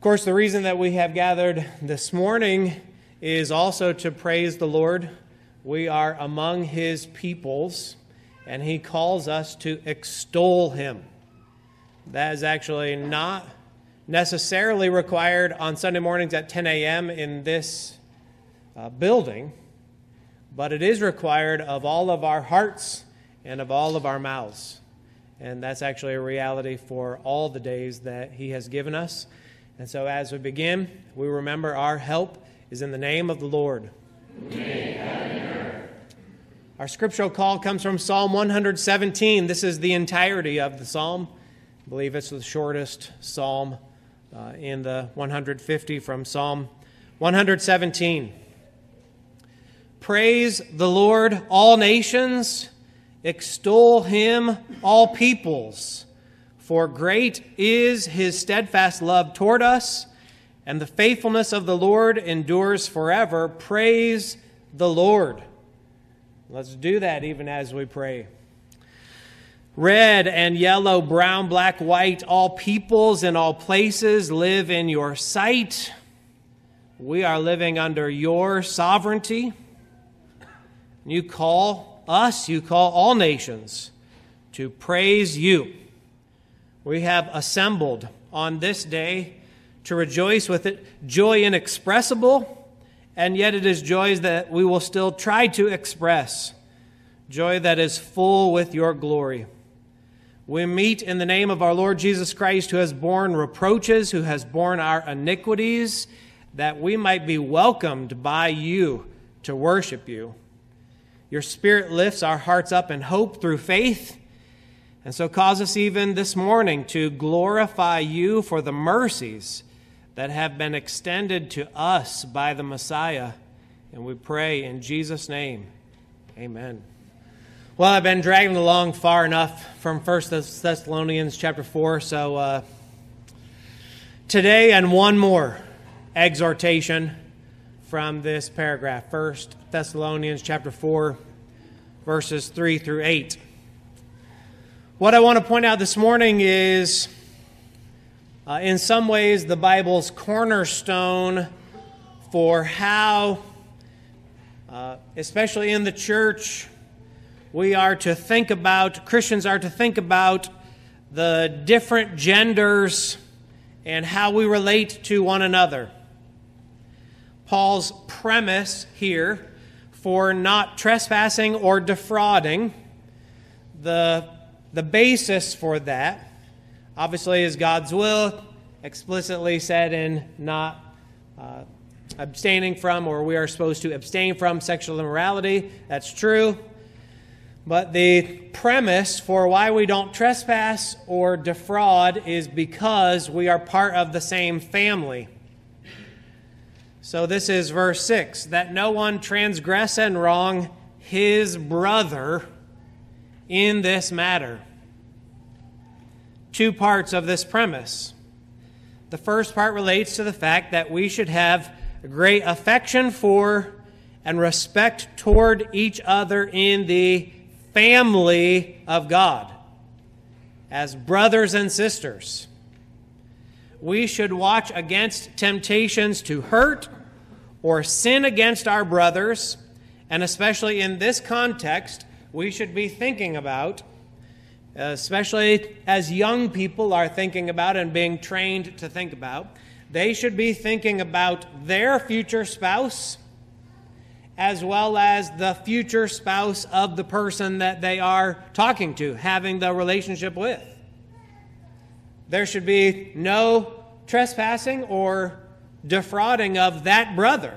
Of course, the reason that we have gathered this morning is also to praise the Lord. We are among His peoples, and He calls us to extol Him. That is actually not necessarily required on Sunday mornings at 10 a.m. in this building, but it is required of all of our hearts and of all of our mouths. And that's actually a reality for all the days that He has given us. And so as we begin, we remember our help is in the name of the Lord. Our scriptural call comes from Psalm 117. This is the entirety of the psalm. I believe it's the shortest psalm in the 150 from Psalm 117. Praise the Lord, all nations. Extol Him, all peoples. For great is His steadfast love toward us, and the faithfulness of the Lord endures forever. Praise the Lord. Let's do that even as we pray. Red and yellow, brown, black, white, all peoples in all places live in your sight. We are living under your sovereignty. You call us, you call all nations to praise you. We have assembled on this day to rejoice with it, joy inexpressible, and yet it is joy that we will still try to express, joy that is full with your glory. We meet in the name of our Lord Jesus Christ, who has borne reproaches, who has borne our iniquities, that we might be welcomed by you to worship you. Your Spirit lifts our hearts up in hope through faith, and so cause us even this morning to glorify you for the mercies that have been extended to us by the Messiah. And we pray in Jesus' name, amen. Well, I've been dragging along far enough from 1 Thessalonians chapter 4, so today and one more exhortation from this paragraph, 1 Thessalonians chapter 4, verses 3 through 8. What I want to point out this morning is, in some ways, the Bible's cornerstone for how, especially in the church, we are to think about, Christians are to think about the different genders and how we relate to one another. Paul's premise here for not trespassing or defrauding, the basis for that, obviously, is God's will, explicitly said in not abstaining from, or we are supposed to abstain from sexual immorality. That's true. But the premise for why we don't trespass or defraud is because we are part of the same family. So this is verse 6, that no one transgress and wrong his brother in this matter. Two parts of this premise. The first part relates to the fact that we should have great affection for and respect toward each other in the family of God, as brothers and sisters. We should watch against temptations to hurt or sin against our brothers, and especially in this context, we should be thinking about, especially as young people are thinking about and being trained to think about, they should be thinking about their future spouse as well as the future spouse of the person that they are talking to, having the relationship with. There should be no trespassing or defrauding of that brother.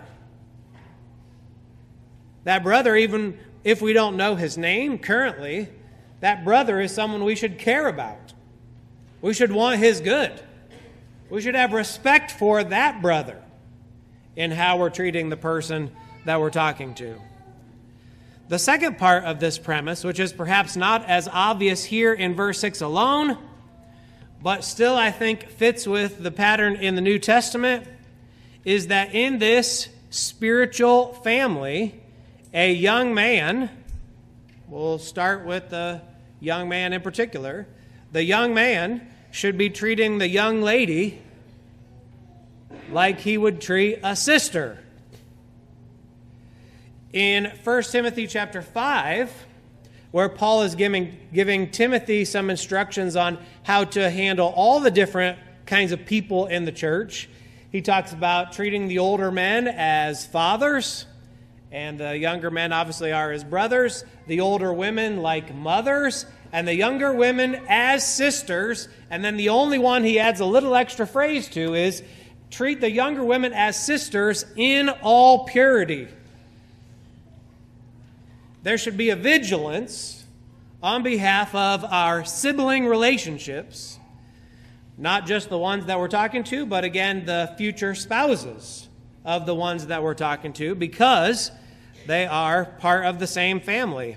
That brother, even if we don't know his name currently, that brother is someone we should care about. We should want his good. We should have respect for that brother in how we're treating the person that we're talking to. The second part of this premise, which is perhaps not as obvious here in verse 6 alone, but still I think fits with the pattern in the New Testament, is that in this spiritual family, a young man, we'll start with the young man in particular, the young man should be treating the young lady like he would treat a sister. In 1 Timothy chapter 5, where Paul is giving Timothy some instructions on how to handle all the different kinds of people in the church, he talks about treating the older men as fathers, and the younger men obviously are his brothers, the older women like mothers, and the younger women as sisters. And then the only one he adds a little extra phrase to is treat the younger women as sisters in all purity. There should be a vigilance on behalf of our sibling relationships, not just the ones that we're talking to, but again, the future spouses of the ones that we're talking to, because they are part of the same family.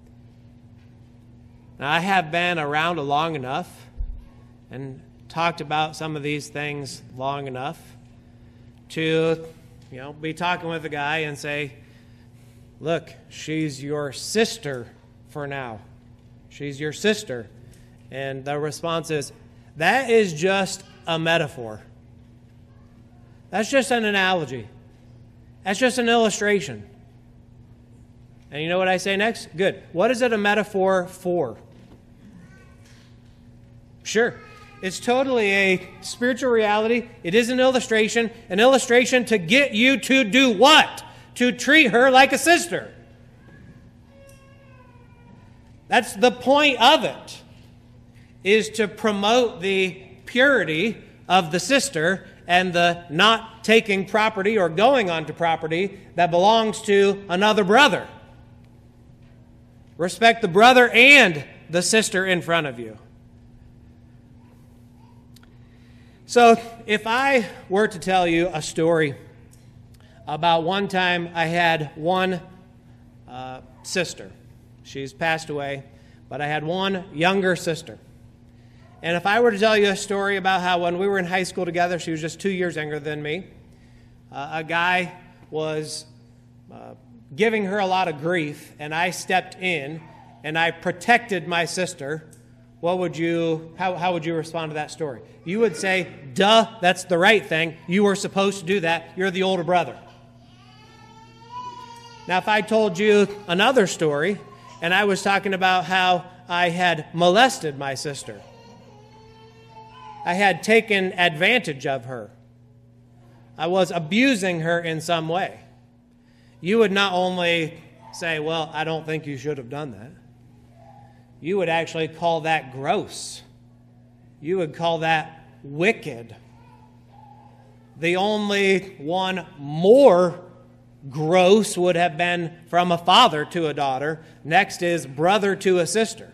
Now, I have been around long enough and talked about some of these things long enough to, be talking with a guy and say, look, she's your sister for now. She's your sister. And the response is, that is just a metaphor. That's just an analogy. That's just an illustration. And you know what I say next? Good. What is it a metaphor for? Sure. It's totally a spiritual reality. It is an illustration to get you to do what? To treat her like a sister. That's the point of it, is to promote the purity of the sister and the not taking property or going onto property that belongs to another brother. Respect the brother and the sister in front of you. So if I were to tell you a story about one time I had one sister. She's passed away, but I had one younger sister. And if I were to tell you a story about how when we were in high school together, she was just 2 years younger than me, a guy was giving her a lot of grief, and I stepped in and I protected my sister, how would you respond to that story? You would say, duh, that's the right thing. You were supposed to do that. You're the older brother. Now, if I told you another story, and I was talking about how I had molested my sister, I had taken advantage of her, I was abusing her in some way, you would not only say, well, I don't think you should have done that. You would actually call that gross. You would call that wicked. The only one more gross would have been from a father to a daughter. Next is brother to a sister.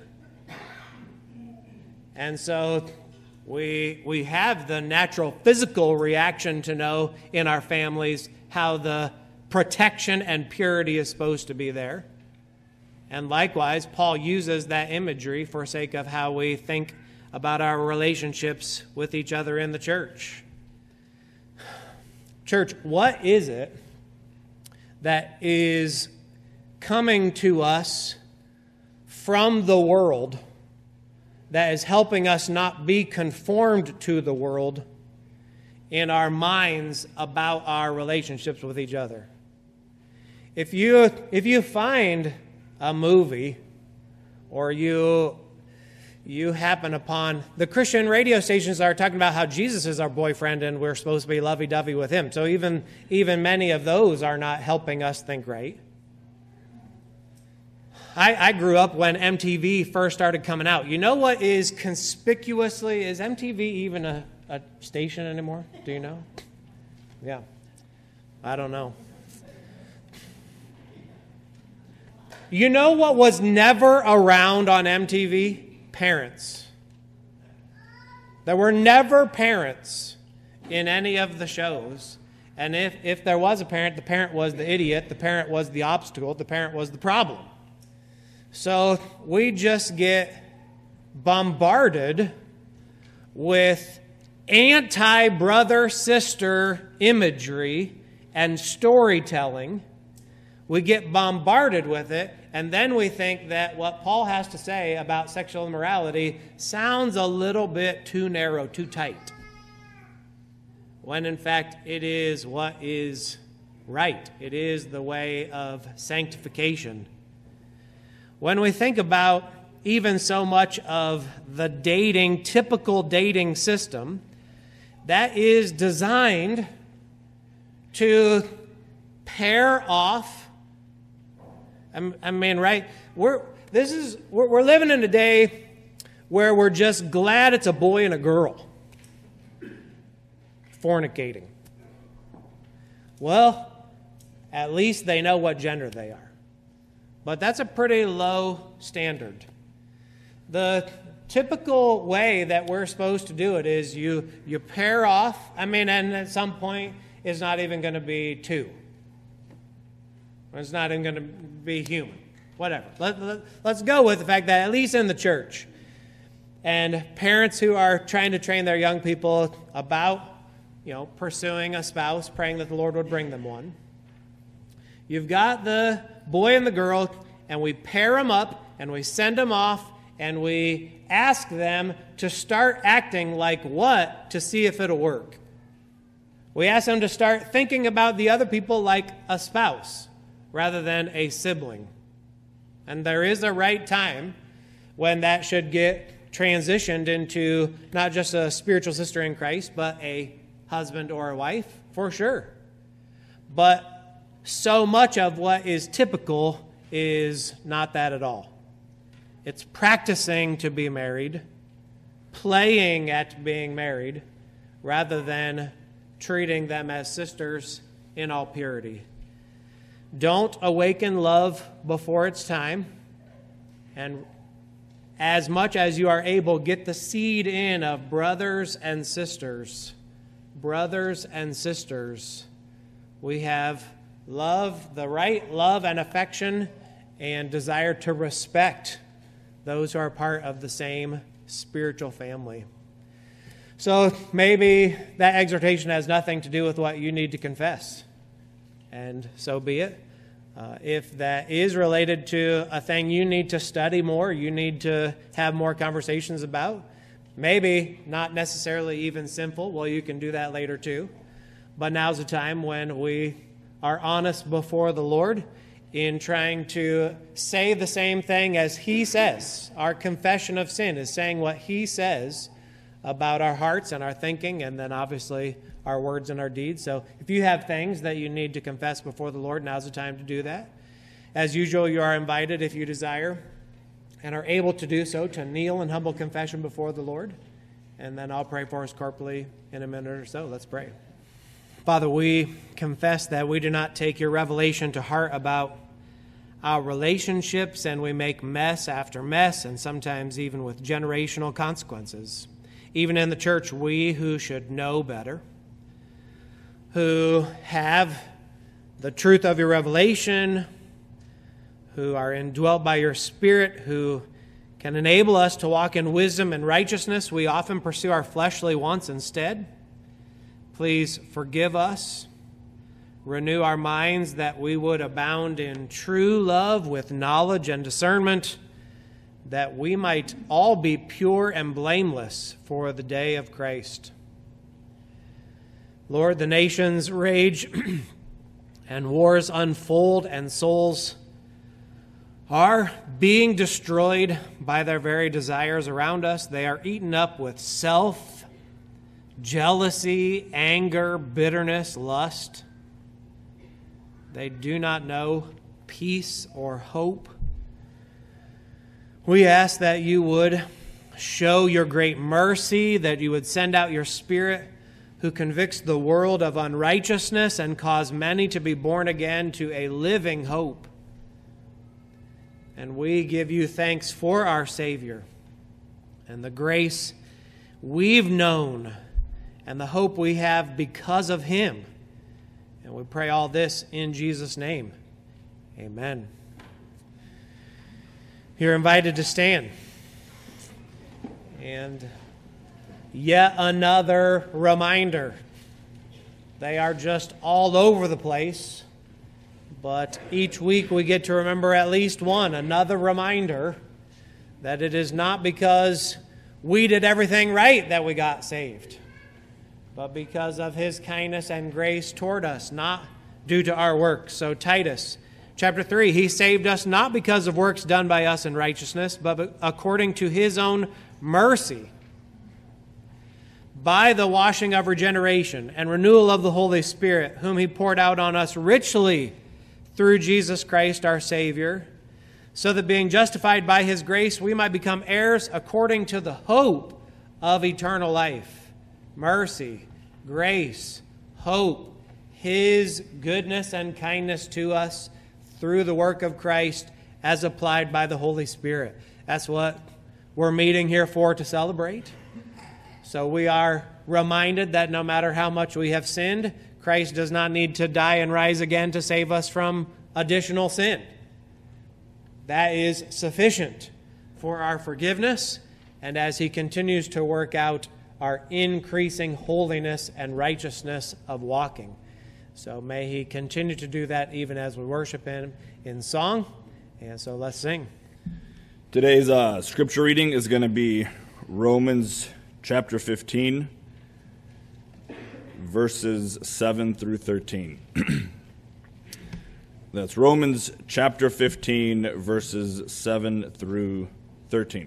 And so we have the natural physical reaction to know in our families how the protection and purity is supposed to be there. And likewise, Paul uses that imagery for sake of how we think about our relationships with each other in the church. Church, what is it that is coming to us from the world that is helping us not be conformed to the world in our minds about our relationships with each other? If you find a movie, or you happen upon the Christian radio stations that are talking about how Jesus is our boyfriend and we're supposed to be lovey-dovey with him. So even many of those are not helping us think right. I grew up when MTV first started coming out. You know what is conspicuously, is MTV even a station anymore? Do you know? Yeah. I don't know. You know what was never around on MTV? Parents. There were never parents in any of the shows. And if there was a parent, the parent was the idiot, the parent was the obstacle, the parent was the problem. So we just get bombarded with anti-brother-sister imagery and storytelling. We get bombarded with it, and then we think that what Paul has to say about sexual immorality sounds a little bit too narrow, too tight. when in fact it is what is right. It is the way of sanctification. When we think about even so much of the typical dating system, that is designed to pair off. I mean, right? We're living in a day where we're just glad it's a boy and a girl fornicating. Well, at least they know what gender they are. But that's a pretty low standard. The typical way that we're supposed to do it is you pair off. And at some point, it's not even going to be two. It's not even going to be human. Whatever. Let's go with the fact that at least in the church, and parents who are trying to train their young people about, pursuing a spouse, praying that the Lord would bring them one. You've got the boy and the girl, and we pair them up, and we send them off, and we ask them to start acting like what to see if it'll work. We ask them to start thinking about the other people like a spouse rather than a sibling. And there is a right time when that should get transitioned into not just a spiritual sister in Christ, but a husband or a wife, for sure. But so much of what is typical is not that at all. It's practicing to be married, playing at being married, rather than treating them as sisters in all purity. Don't awaken love before it's time, and as much as you are able, get the seed in of brothers and sisters. Brothers and sisters. We have love, the right love and affection and desire to respect those who are part of the same spiritual family. So maybe that exhortation has nothing to do with what you need to confess, and so be it. If that is related to a thing you need to study more, you need to have more conversations about, maybe not necessarily even sinful, well, you can do that later too. But now's the time when we are honest before the Lord in trying to say the same thing as He says. Our confession of sin is saying what He says about our hearts and our thinking, and then obviously our words and our deeds. So if you have things that you need to confess before the Lord, now's the time to do that. As usual, you are invited, if you desire and are able to do so, to kneel in humble confession before the Lord. And then I'll pray for us corporately in a minute or so. Let's pray. Father, we confess that we do not take your revelation to heart about our relationships, and we make mess after mess, and sometimes even with generational consequences. Even in the church, we who should know better, who have the truth of your revelation, who are indwelt by your Spirit, who can enable us to walk in wisdom and righteousness, we often pursue our fleshly wants instead. Please forgive us. Renew our minds that we would abound in true love with knowledge and discernment, that we might all be pure and blameless for the day of Christ. Lord, the nations rage and wars unfold, and souls are being destroyed by their very desires around us. They are eaten up with self, jealousy, anger, bitterness, lust. They do not know peace or hope. We ask that you would show your great mercy, that you would send out your Spirit who convicts the world of unrighteousness and cause many to be born again to a living hope. And we give you thanks for our Savior and the grace we've known and the hope we have because of him. And we pray all this in Jesus' name. Amen. You're invited to stand. And yet another reminder. They are just all over the place. But each week we get to remember at least one, another reminder that it is not because we did everything right that we got saved. but because of his kindness and grace toward us, not due to our works. So Titus chapter 3, he saved us not because of works done by us in righteousness, but according to his own mercy, by the washing of regeneration and renewal of the Holy Spirit, whom he poured out on us richly through Jesus Christ our Savior, so that being justified by his grace, we might become heirs according to the hope of eternal life. Mercy, grace, hope, his goodness and kindness to us through the work of Christ as applied by the Holy Spirit. That's what we're meeting here for, to celebrate. So we are reminded that no matter how much we have sinned, Christ does not need to die and rise again to save us from additional sin. That is sufficient for our forgiveness, and as he continues to work out our increasing holiness and righteousness of walking. So may he continue to do that even as we worship him in song. And so let's sing. Today's scripture reading is going to be Romans chapter 15, verses 7 through 13. That's Romans chapter 15, verses 7 through 13.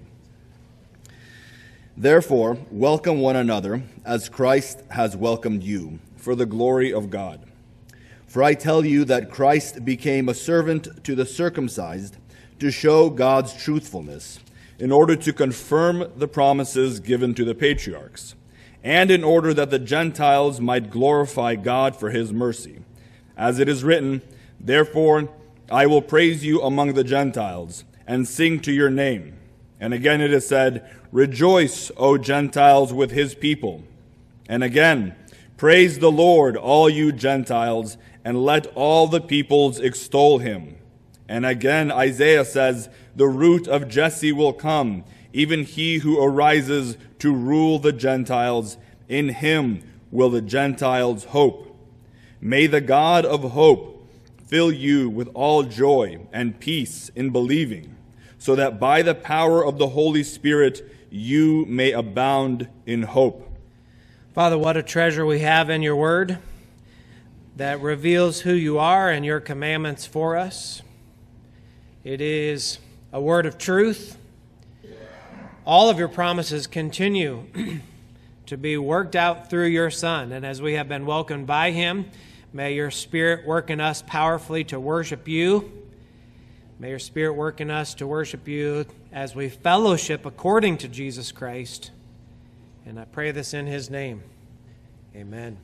Therefore, welcome one another, as Christ has welcomed you, for the glory of God. For I tell you that Christ became a servant to the circumcised to show God's truthfulness, in order to confirm the promises given to the patriarchs, and in order that the Gentiles might glorify God for his mercy. As it is written, therefore I will praise you among the Gentiles, and sing to your name. And again it is said, rejoice, O Gentiles, with his people. And again, praise the Lord, all you Gentiles, and let all the peoples extol him. And again Isaiah says, the root of Jesse will come, even he who arises to rule the Gentiles. In him will the Gentiles hope. May the God of hope fill you with all joy and peace in believing, so that by the power of the Holy Spirit you may abound in hope. Father, what a treasure we have in your word that reveals who you are and your commandments for us. It is a word of truth. All of your promises continue to be worked out through your Son. And as we have been welcomed by him, may your Spirit work in us powerfully to worship you. May your Spirit work in us to worship you as we fellowship according to Jesus Christ. And I pray this in his name. Amen.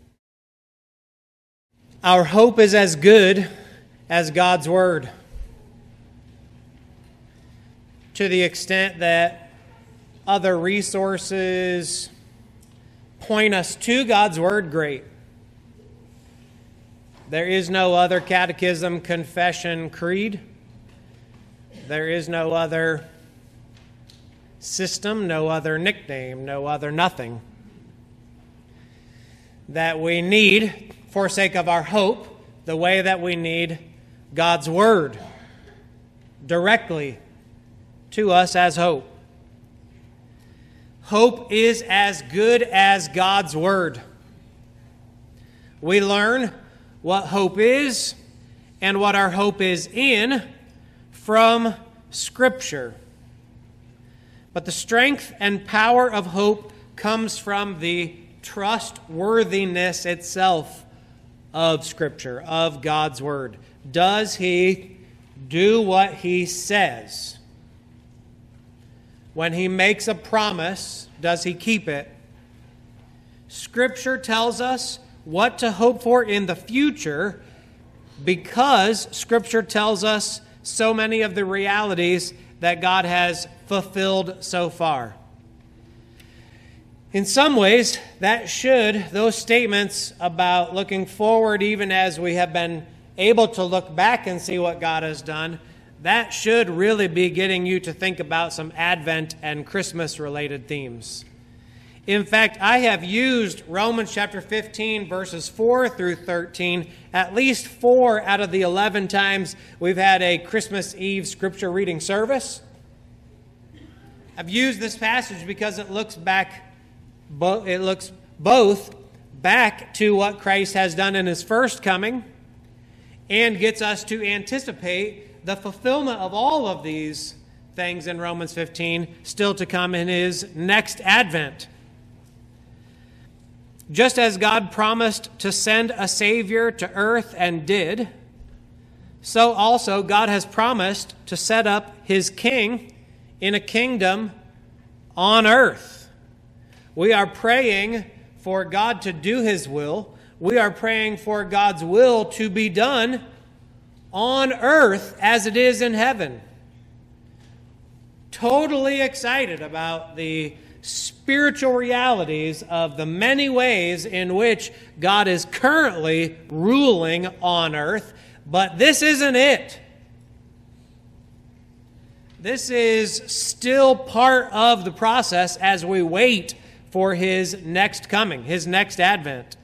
Our hope is as good as God's word. To the extent that other resources point us to God's word, great. There is no other catechism, confession, creed. There is no other system, no other nickname, no other nothing that we need for sake of our hope, the way that we need God's word directly to us as hope. Hope is as good as God's word. We learn what hope is and what our hope is in from Scripture. But the strength and power of hope comes from the trustworthiness itself of Scripture, of God's word. Does he do what he says? When he makes a promise, does he keep it? Scripture tells us what to hope for in the future because Scripture tells us so many of the realities that God has fulfilled so far. In some ways, those statements about looking forward, even as we have been able to look back and see what God has done, that should really be getting you to think about some Advent and Christmas-related themes. In fact, I have used Romans chapter 15, verses 4 through 13, at least 4 out of the 11 times we've had a Christmas Eve scripture reading service. I've used this passage because it looks both back to what Christ has done in his first coming and gets us to anticipate the fulfillment of all of these things in Romans 15 still to come in his next advent. Just as God promised to send a Savior to earth and did, so also God has promised to set up his king in a kingdom on earth. We are praying for God to do his will. We are praying for God's will to be done on earth as it is in heaven. Totally excited about the spiritual realities of the many ways in which God is currently ruling on earth, but this isn't it. This is still part of the process as we wait for his next coming, his next advent.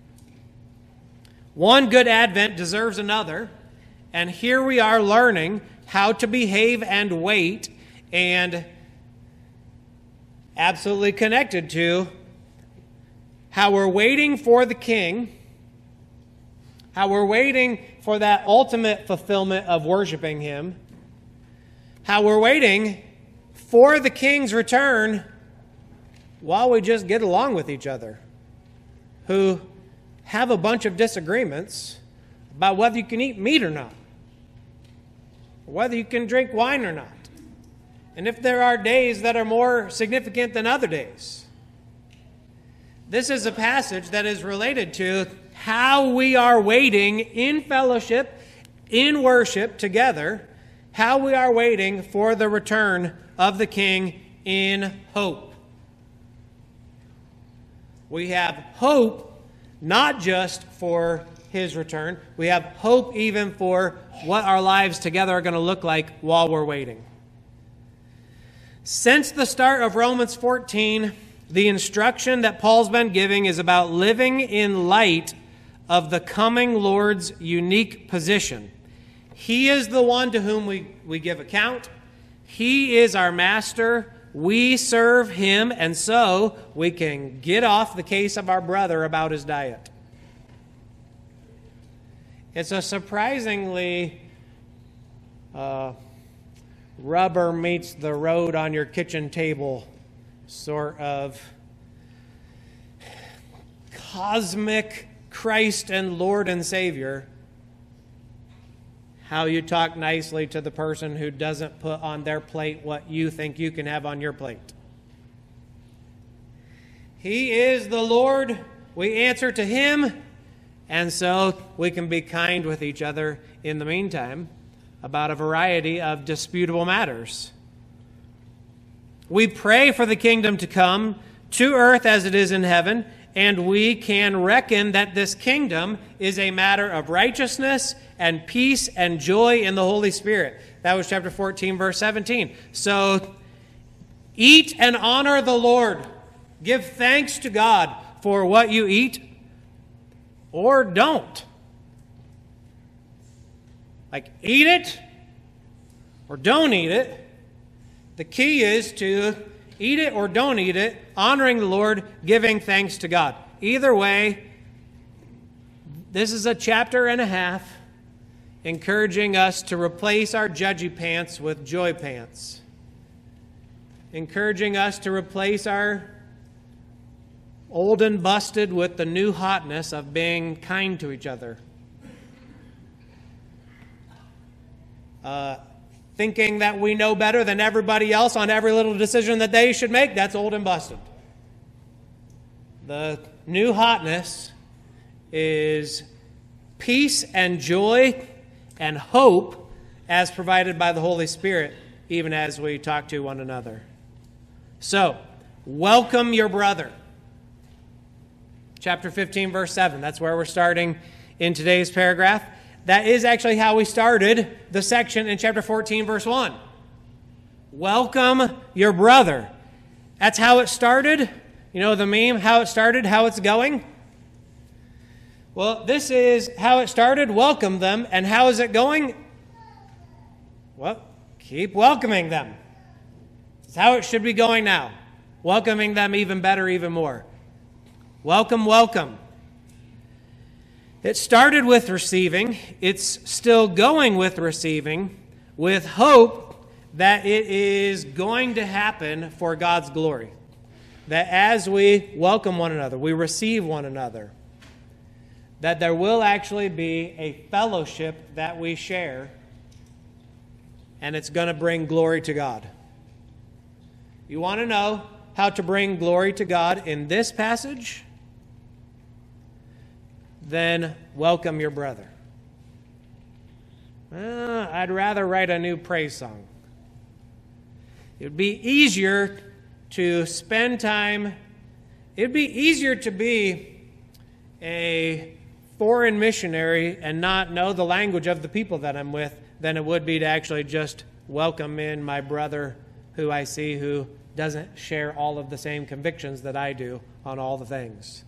One good advent deserves another, and here we are learning how to behave and wait, and absolutely connected to how we're waiting for the king, how we're waiting for that ultimate fulfillment of worshiping him, how we're waiting for the king's return while we just get along with each other, who have a bunch of disagreements about whether you can eat meat or not, or whether you can drink wine or not, and if there are days that are more significant than other days. This is a passage that is related to how we are waiting in fellowship, in worship together, how we are waiting for the return of the King in hope. We have hope not just for his return, we have hope even for what our lives together are going to look like while we're waiting. Since the start of Romans 14, the instruction that Paul's been giving is about living in light of the coming Lord's unique position. He is the one to whom we give account. He is our master. We serve him, and so we can get off the case of our brother about his diet. It's a surprisingly rubber meets the road on your kitchen table sort of cosmic Christ and Lord and Savior, how you talk nicely to the person who doesn't put on their plate what you think you can have on your plate. He is the Lord. We answer to him, and so we can be kind with each other in the meantime about a variety of disputable matters. We pray for the kingdom to come to earth as it is in heaven, and we can reckon that this kingdom is a matter of righteousness and peace and joy in the Holy Spirit. That was chapter 14, verse 17. So, eat and honor the Lord. Give thanks to God for what you eat, or don't. Like, eat it or don't eat it. The key is to eat it or don't eat it, honoring the Lord, giving thanks to God. Either way, this is a chapter and a half encouraging us to replace our judgy pants with joy pants. Encouraging us to replace our old and busted with the new hotness of being kind to each other. Thinking that we know better than everybody else on every little decision that they should make, that's old and busted. The new hotness is peace and joy and hope as provided by the Holy Spirit, even as we talk to one another. So, welcome your brother. Chapter 15, verse 7. That's where we're starting in today's paragraph. That is actually how we started the section in chapter 14, verse 1. Welcome your brother. That's how it started. You know the meme, how it started, how it's going? Well, this is how it started. Welcome them. And how is it going? Well, keep welcoming them. It's how it should be going now. Welcoming them even better, even more. Welcome, welcome. It started with receiving. It's still going with receiving, with hope that it is going to happen for God's glory. That as we welcome one another, we receive one another, that there will actually be a fellowship that we share, and it's going to bring glory to God. You want to know how to bring glory to God in this passage? Then welcome your brother. I'd rather write a new praise song. It would be easier to spend time. It would be easier to be a foreign missionary and not know the language of the people that I'm with than it would be to actually just welcome in my brother who I see who doesn't share all of the same convictions that I do on all the things.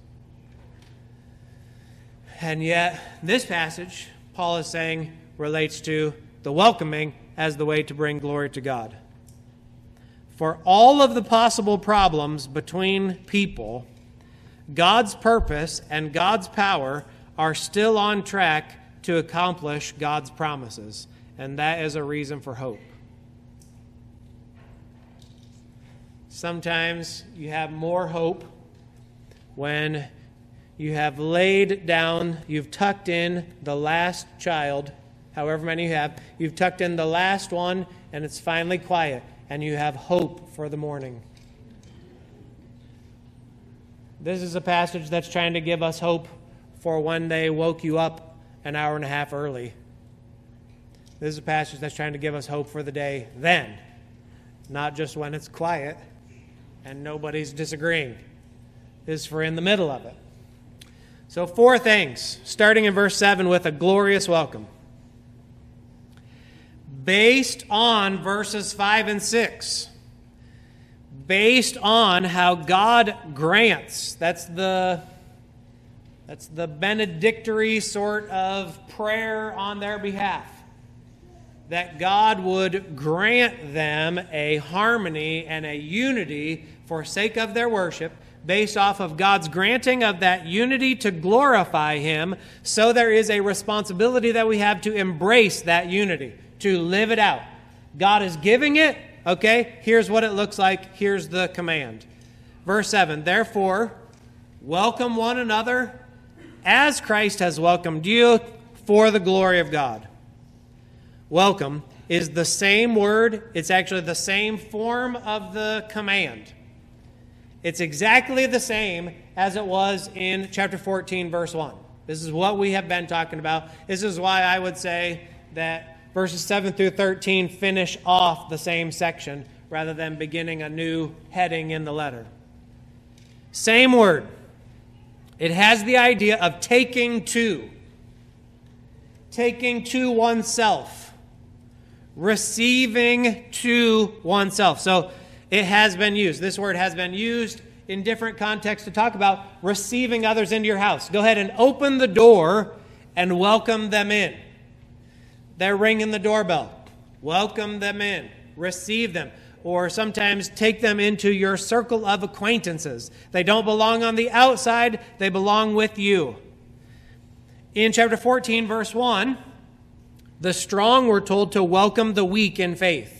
And yet, this passage, Paul is saying, relates to the welcoming as the way to bring glory to God. For all of the possible problems between people, God's purpose and God's power are still on track to accomplish God's promises. And that is a reason for hope. Sometimes you have more hope when you have laid down, you've tucked in the last child, however many you have, you've tucked in the last one, and it's finally quiet, and you have hope for the morning. This is a passage that's trying to give us hope for when they woke you up an hour and a half early. This is a passage that's trying to give us hope for the day then, not just when it's quiet and nobody's disagreeing. This is for in the middle of it. So 4 things, starting in verse 7 with a glorious welcome. Based on verses 5 and 6. Based on how God grants. That's the benedictory sort of prayer on their behalf. That God would grant them a harmony and a unity for sake of their worship, based off of God's granting of that unity to glorify Him. So there is a responsibility that we have to embrace that unity, to live it out. God is giving it. Okay, here's what it looks like. Here's the command. Verse 7, therefore, welcome one another as Christ has welcomed you for the glory of God. Welcome is the same word. It's actually the same form of the command. It's exactly the same as it was in chapter 14, verse 1. This is what we have been talking about. This is why I would say that verses 7 through 13 finish off the same section rather than beginning a new heading in the letter. Same word. It has the idea of taking to oneself, receiving to oneself. So it has been used. This word has been used in different contexts to talk about receiving others into your house. Go ahead and open the door and welcome them in. They're ringing the doorbell. Welcome them in. Receive them. Or sometimes take them into your circle of acquaintances. They don't belong on the outside. They belong with you. In chapter 14, verse 1, the strong were told to welcome the weak in faith.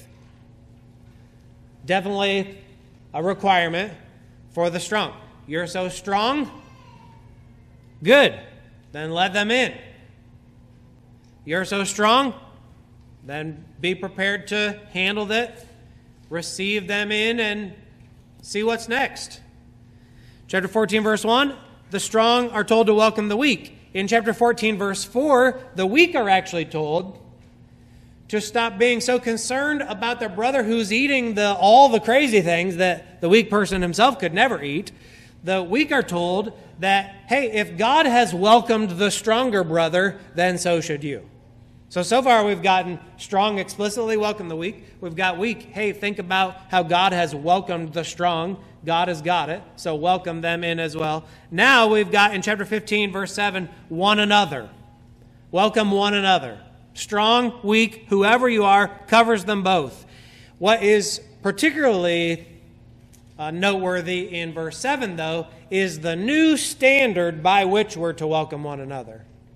Definitely a requirement for the strong. You're so strong? Good. Then let them in. You're so strong? Then be prepared to handle that, receive them in, and see what's next. Chapter 14, verse 1, the strong are told to welcome the weak. In chapter 14, verse 4, the weak are actually told to stop being so concerned about their brother who's eating all the crazy things that the weak person himself could never eat. The weak are told that, hey, if God has welcomed the stronger brother, then so should you. So far we've gotten strong explicitly welcome the weak. We've got weak, hey, think about how God has welcomed the strong. God has got it, so welcome them in as well. Now we've got in chapter 15, verse 7, one another. Welcome one another. Strong, weak, whoever you are, covers them both. What is particularly noteworthy in verse 7, though, is the new standard by which we're to welcome one another.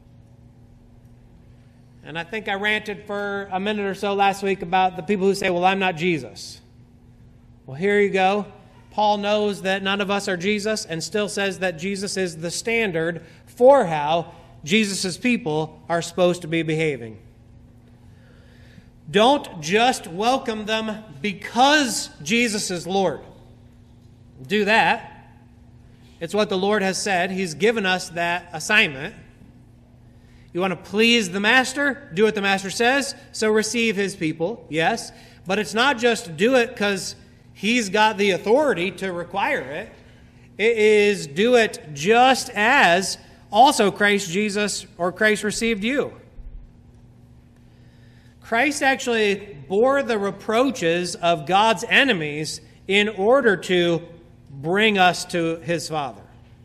And I think I ranted for a minute or so last week about the people who say, well, I'm not Jesus. Well, here you go. Paul knows that none of us are Jesus and still says that Jesus is the standard for how Jesus' people are supposed to be behaving. Don't just welcome them because Jesus is Lord. Do that. It's what the Lord has said. He's given us that assignment. You want to please the master? Do what the master says. So receive his people, yes. But it's not just do it because he's got the authority to require it. It is do it just as also Christ Jesus or Christ received you. Christ actually bore the reproaches of God's enemies in order to bring us to his Father.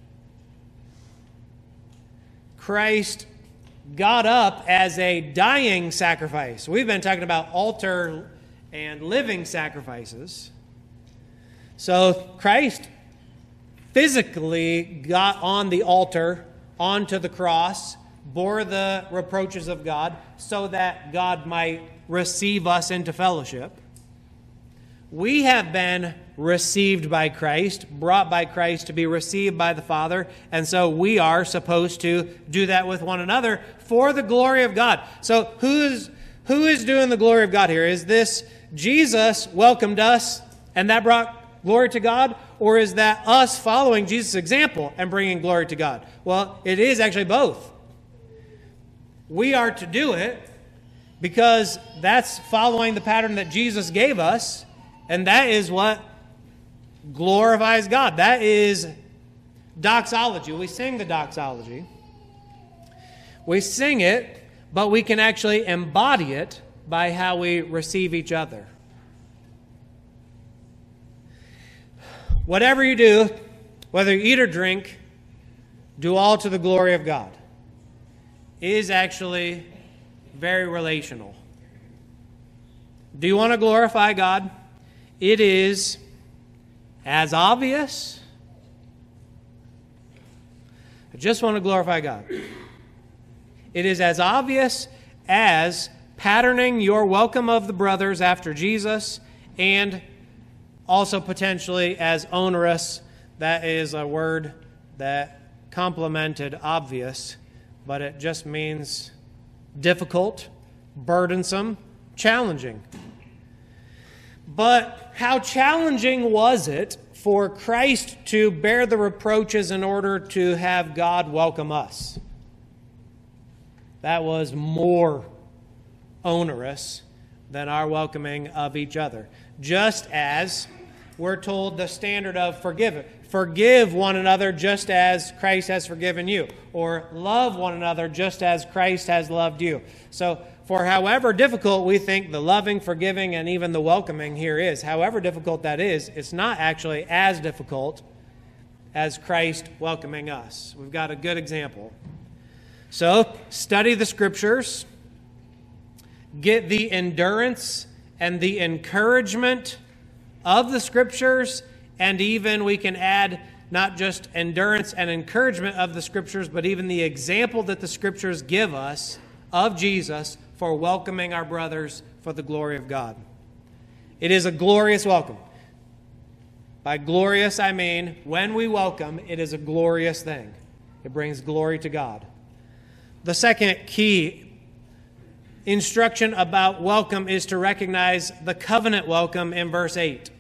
Christ got up as a dying sacrifice. We've been talking about altar and living sacrifices. So Christ physically got on the altar, onto the cross, bore the reproaches of God so that God might receive us into fellowship. We have been received by Christ, brought by Christ to be received by the Father, and so we are supposed to do that with one another for the glory of God. So who is doing the glory of God here? Is this Jesus welcomed us and that brought glory to God, or is that us following Jesus' example and bringing glory to God? Well, it is actually both. We are to do it because that's following the pattern that Jesus gave us, and that is what glorifies God. That is doxology. We sing the doxology. We sing it, but we can actually embody it by how we receive each other. Whatever you do, whether you eat or drink, do all to the glory of God. It is actually very relational. Do you want to glorify God? It is as obvious. I just want to glorify God. It is as obvious as patterning your welcome of the brothers after Jesus, and also potentially as onerous. That is a word that complemented obvious, but it just means difficult, burdensome, challenging. But how challenging was it for Christ to bear the reproaches in order to have God welcome us? That was more onerous than our welcoming of each other. Just as we're told the standard of forgive one another just as Christ has forgiven you, or love one another just as Christ has loved you. So for however difficult we think the loving, forgiving, and even the welcoming here is, however difficult that is, it's not actually as difficult as Christ welcoming us. We've got a good example. So study the Scriptures, get the endurance and the encouragement of the Scriptures, and even we can add not just endurance and encouragement of the Scriptures, but even the example that the Scriptures give us of Jesus for welcoming our brothers for the glory of God. It is a glorious welcome. By glorious, I mean when we welcome, it is a glorious thing. It brings glory to God. The second key instruction about welcome is to recognize the covenant welcome in verse 8.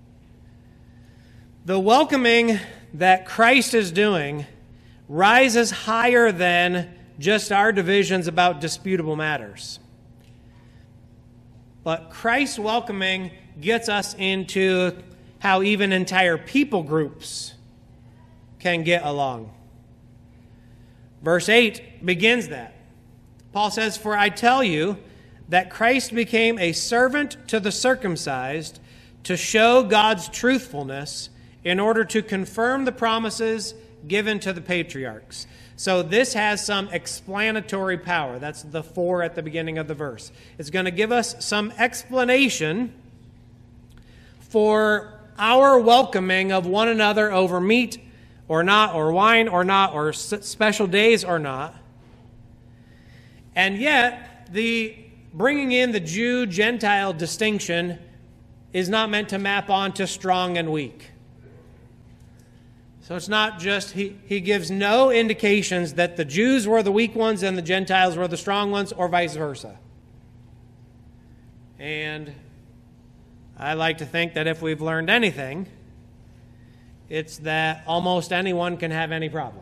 The welcoming that Christ is doing rises higher than just our divisions about disputable matters. But Christ's welcoming gets us into how even entire people groups can get along. Verse 8 begins that. Paul says, "For I tell you that Christ became a servant to the circumcised to show God's truthfulness in order to confirm the promises given to the patriarchs." So this has some explanatory power. That's the "for" at the beginning of the verse. It's going to give us some explanation for our welcoming of one another over meat or not, or wine or not, or special days or not. And yet, the bringing in the Jew-Gentile distinction is not meant to map onto strong and weak. So it's not just, he gives no indications that the Jews were the weak ones and the Gentiles were the strong ones, or vice versa. And I like to think that if we've learned anything, it's that almost anyone can have any problem.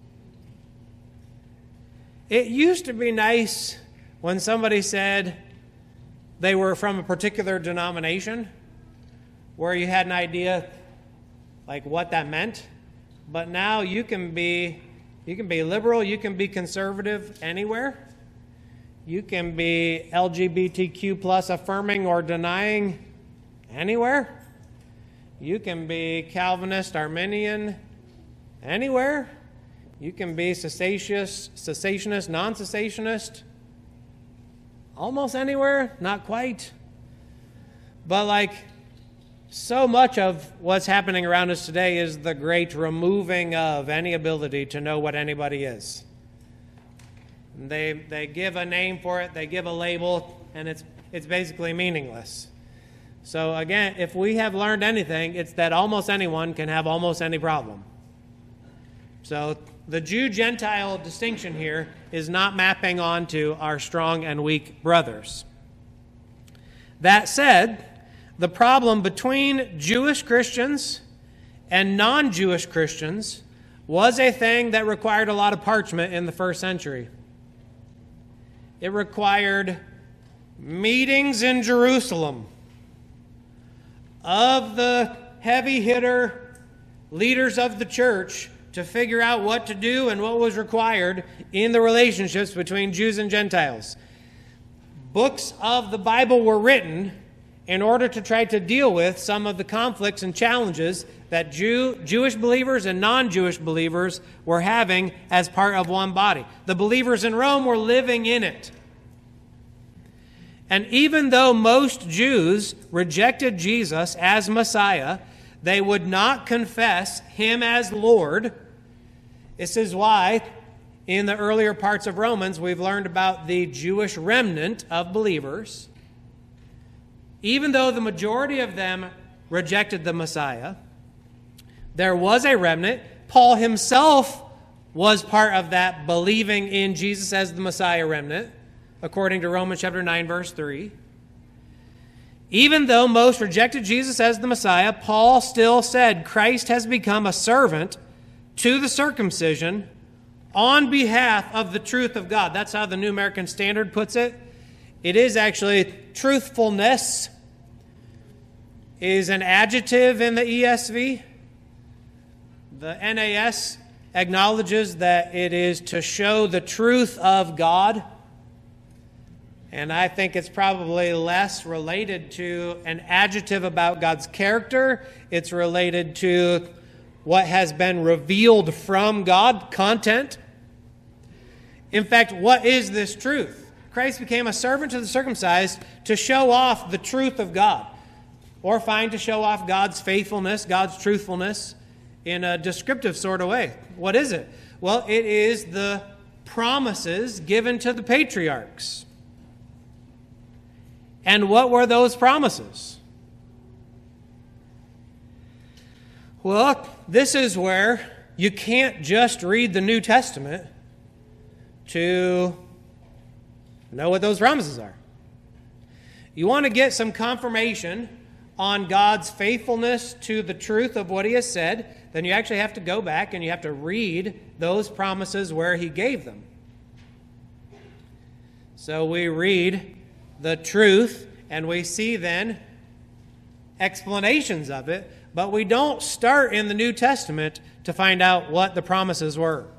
It used to be nice when somebody said they were from a particular denomination, where you had an idea like what that meant. But now you can be liberal, you can be conservative anywhere. You can be LGBTQ plus affirming or denying anywhere. You can be Calvinist, Arminian, anywhere. You can be cessationist, non-cessationist, almost anywhere, not quite. But so much of what's happening around us today is the great removing of any ability to know what anybody is. They give a name for it, they give a label, and it's basically meaningless. So again, if we have learned anything, it's that almost anyone can have almost any problem. So the Jew-Gentile distinction here is not mapping onto our strong and weak brothers. That said, the problem between Jewish Christians and non-Jewish Christians was a thing that required a lot of parchment in the first century. It required meetings in Jerusalem of the heavy hitter leaders of the church to figure out what to do and what was required in the relationships between Jews and Gentiles. Books of the Bible were written in order to try to deal with some of the conflicts and challenges that Jewish believers and non-Jewish believers were having as part of one body. The believers in Rome were living in it. And even though most Jews rejected Jesus as Messiah, they would not confess him as Lord. This is why in the earlier parts of Romans we've learned about the Jewish remnant of believers. Even though the majority of them rejected the Messiah, there was a remnant. Paul himself was part of that believing in Jesus as the Messiah remnant, according to Romans chapter 9, verse 3. Even though most rejected Jesus as the Messiah, Paul still said Christ has become a servant to the circumcision on behalf of the truth of God. That's how the New American Standard puts it. It is actually truthfulness is an adjective in the ESV. The NAS acknowledges that it is to show the truth of God. And I think it's probably less related to an adjective about God's character. It's related to what has been revealed from God, content. In fact, what is this truth? Christ became a servant to the circumcised to show off the truth of God, or to show off God's faithfulness, God's truthfulness in a descriptive sort of way. What is it? Well, it is the promises given to the patriarchs. And what were those promises? Well, this is where you can't just read the New Testament to know what those promises are. You want to get some confirmation on God's faithfulness to the truth of what he has said, then you actually have to go back and you have to read those promises where he gave them. So we read the truth and we see then explanations of it, but we don't start in the New Testament to find out what the promises were.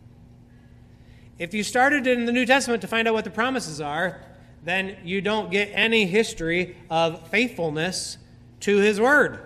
If you started in the New Testament to find out what the promises are, then you don't get any history of faithfulness to his word.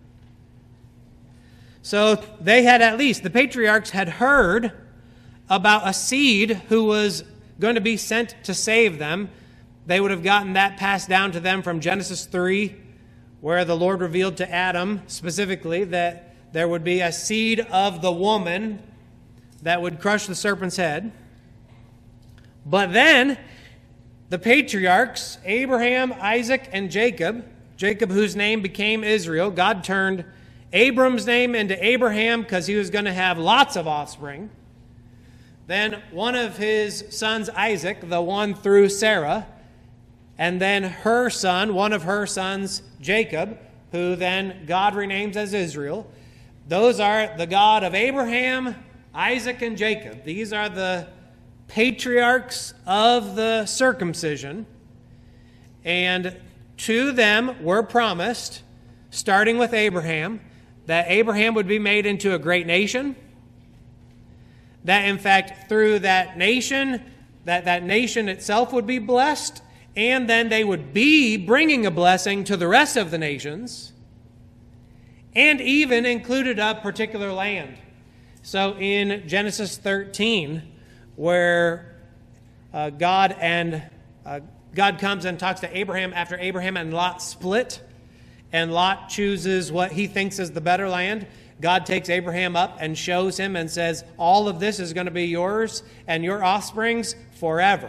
So they had the patriarchs had heard about a seed who was going to be sent to save them. They would have gotten that passed down to them from Genesis 3, where the Lord revealed to Adam specifically that there would be a seed of the woman that would crush the serpent's head. But then, The patriarchs, Abraham, Isaac, and Jacob, whose name became Israel, God turned Abram's name into Abraham because he was going to have lots of offspring. Then one of his sons, Isaac, the one through Sarah, and then her son, one of her sons, Jacob, who then God renames as Israel. Those are the God of Abraham, Isaac, and Jacob. These are the patriarchs of the circumcision. And to them were promised, starting with Abraham, that Abraham would be made into a great nation. That, in fact, through that nation, that nation itself would be blessed, and then they would be bringing a blessing to the rest of the nations, and even included a particular land. So in Genesis 13, where God comes and talks to Abraham after Abraham and Lot split, and Lot chooses what he thinks is the better land, God takes Abraham up and shows him and says, all of this is going to be yours and your offspring's forever.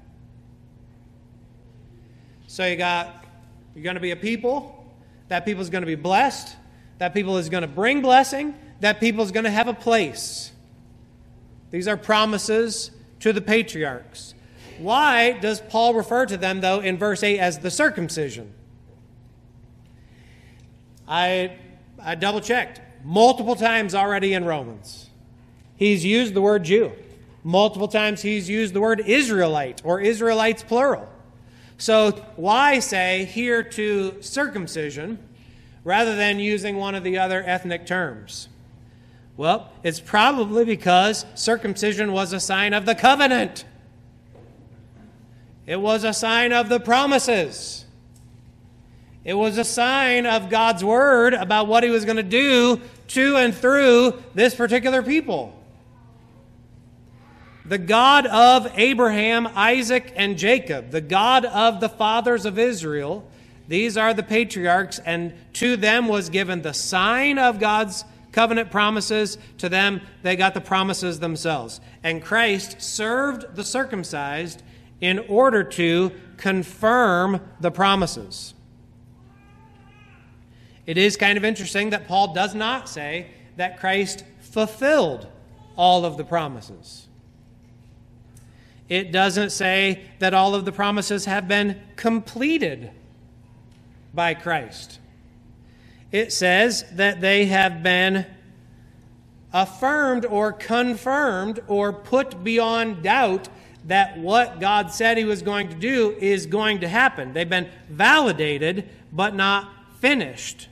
So you're going to be a people. That people is going to be blessed. That people is going to bring blessing. That people is going to have a place. These are promises to the patriarchs. Why does Paul refer to them, though, in verse 8 as the circumcision? I double-checked. Multiple times already in Romans, he's used the word Jew. Multiple times he's used the word Israelite, or Israelites plural. So why say here to circumcision rather than using one of the other ethnic terms? Well, it's probably because circumcision was a sign of the covenant. It was a sign of the promises. It was a sign of God's word about what he was going to do to and through this particular people. The God of Abraham, Isaac, and Jacob, the God of the fathers of Israel, these are the patriarchs, and to them was given the sign of God's covenant promises. To them, they got the promises themselves. And Christ served the circumcised in order to confirm the promises. It is kind of interesting that Paul does not say that Christ fulfilled all of the promises. It doesn't say that all of the promises have been completed by Christ. It says that they have been affirmed or confirmed or put beyond doubt that what God said he was going to do is going to happen. They've been validated but not finished.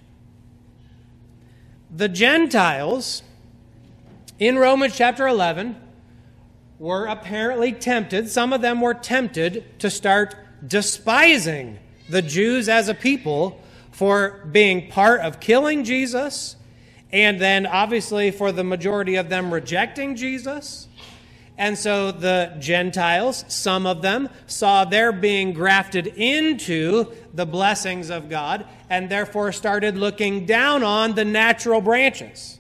The Gentiles in Romans chapter 11 were apparently tempted, some of them were tempted to start despising the Jews as a people for being part of killing Jesus, and then obviously for the majority of them rejecting Jesus. And so the Gentiles, some of them, saw their being grafted into the blessings of God and therefore started looking down on the natural branches.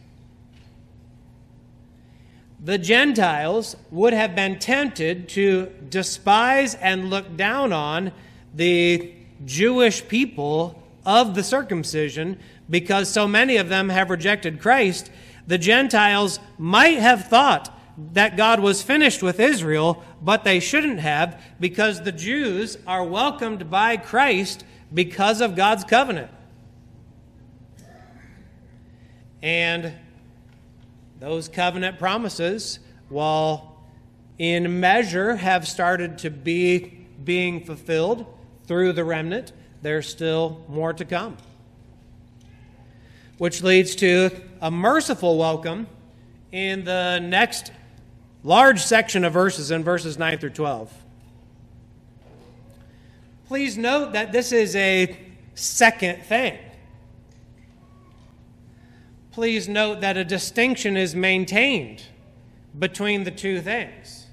The Gentiles would have been tempted to despise and look down on the Jewish people of the circumcision because so many of them have rejected Christ. The Gentiles might have thought that God was finished with Israel, but they shouldn't have, because the Jews are welcomed by Christ because of God's covenant. And those covenant promises, while in measure have started to be being fulfilled through the remnant, there's still more to come. Which leads to a merciful welcome in the next large section of verses in verses 9 through 12. Please note that this is a second thing. Please note that a distinction is maintained between the two things.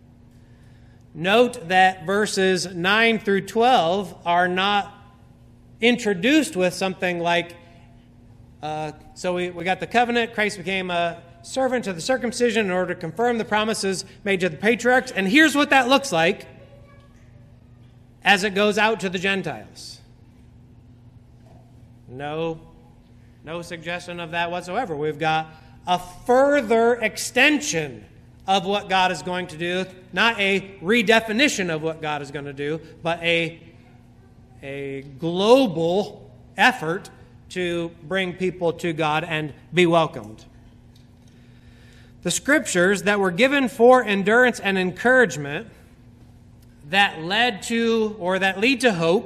Note that verses 9 through 12 are not introduced with something like, so we got the covenant, Christ became a servant to the circumcision in order to confirm the promises made to the patriarchs, and here's what that looks like. as it goes out to the Gentiles. No suggestion of that whatsoever. We've got a further extension of what God is going to do, not a redefinition of what God is going to do, but a global effort to bring people to God and be welcomed. The scriptures that were given for endurance and encouragement that lead to hope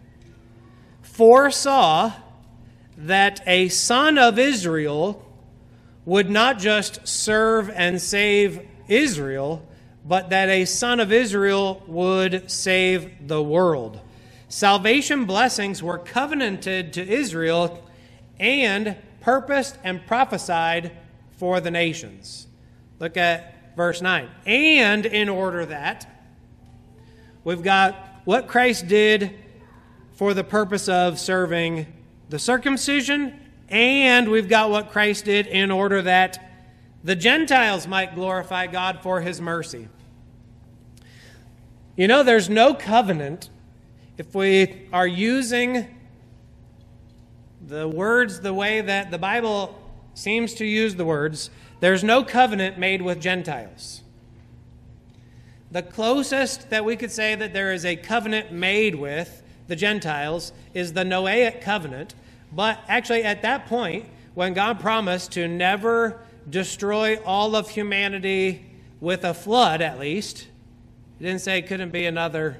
foresaw that a son of Israel would not just serve and save Israel, but that a son of Israel would save the world. Salvation blessings were covenanted to Israel and purposed and prophesied for the nations. Look at verse 9. And in order that, we've got what Christ did for the purpose of serving the circumcision, and we've got what Christ did in order that the Gentiles might glorify God for his mercy. You know, there's no covenant, if we are using the words the way that the Bible seems to use the words, there's no covenant made with Gentiles. The closest that we could say that there is a covenant made with the Gentiles is the Noahic covenant. But actually at that point, when God promised to never destroy all of humanity with a flood at least, he didn't say it couldn't be another